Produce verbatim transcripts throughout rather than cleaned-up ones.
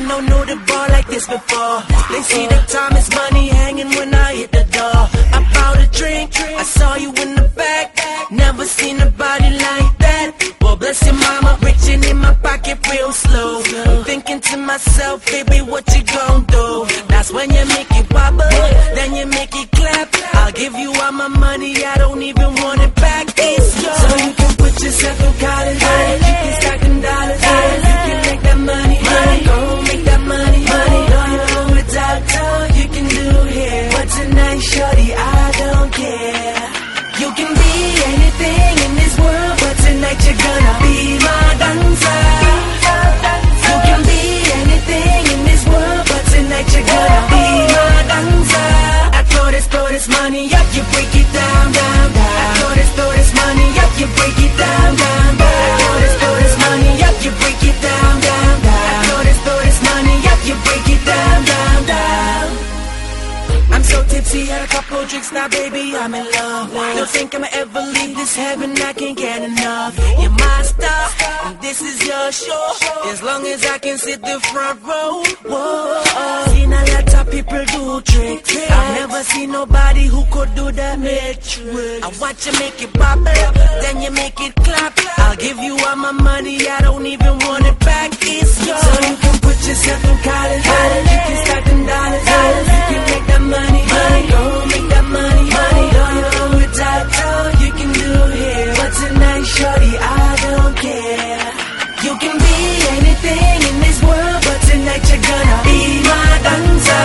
no know the ball like this before. They see the time is money hanging when I hit the door. I bought a drink, I saw you in the back. Never seen a body like that. Well, bless your mama, reaching in my pocket real slow. I'm thinking to myself, baby, what you gon' do? That's when you make it bubble, then you make it clap. I'll give you all my money, I don't even want it back. It's yours. So you can put yourself in college, you can stack them dollars, you can make that money, money, go make that money, money. Don't you know without all you can do here? But tonight, shorty, I don't care. You can be anything in this world, but tonight you're gonna be my dancer. You can be anything in this world, but tonight you're gonna be my dancer. I throw this, throw this money up, you break it down, down, down. I throw this, throw this money up, you break it down, down, down. I throw this, throw this money up, you break it down, down, down. I throw this, throw this money up, you break it down, down, down. I'm so tipsy, had a couple drinks now, baby, I'm in love. Don't think I'ma ever leave this heaven, I can't get enough. You're my star, and this is your show. As long as I can sit the front row. Whoa, seen a lot of people do tricks. I've never seen nobody who could do that matrix. I watch you make it pop, then you make it clap. I'll give you all my money, I don't even want it back. It's yours. So you can put yourself in college, you can stack them dollars, you can make that money, money, go make that money, money. Don't you know without all you can do here? But tonight, shorty, I don't care. You can be anything in this world, but tonight you're gonna be my dancer.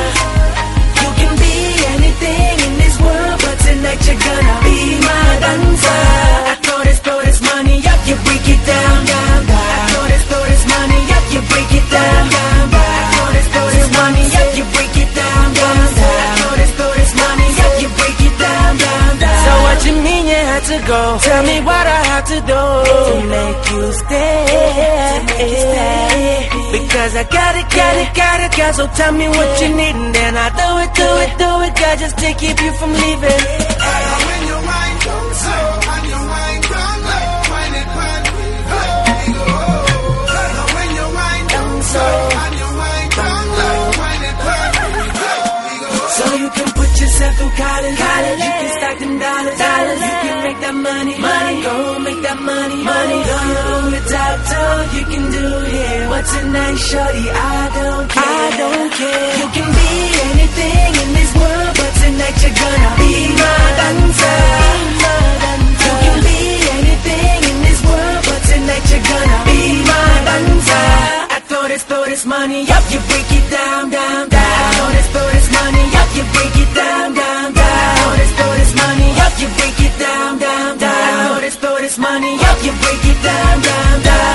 You can be anything in this world, but tonight you're gonna be my dancer. I throw this, throw this money up, you break it down, down, down. I throw this, throw this money up, you break it down, down, down. I throw this, throw this money up, you break it down, down, down. I throw this, throw this money up, you break it down, down, down. So what you mean you had to go? Tell me what I have to do to make you stay. Because I got it, got it, got it, girl. So tell me what you need and then I do it, do it, do it, girl, just to keep you from leaving. When you wind down slow and you wind down low, wind it when we go. When you wind down slow and you wind down low, wind it when we go. So you can put yourself in college, college. You can stack them dollars, dollars. You can make that money, money. Go make that money, money. Don't you know without all you can do here? But tonight, shorty, I don't care. I don't care. You can be anything in this world, but tonight you're gonna be my dancer. You can be anything in this world, but tonight you're gonna be my dancer. I throw this, throw this money up, you break it down, down, down. I throw this, throw this money up, you break it down, down, down. I throw this, throw this money up, you break it down, down, down. I throw this, throw this money up, you break it down, down, down.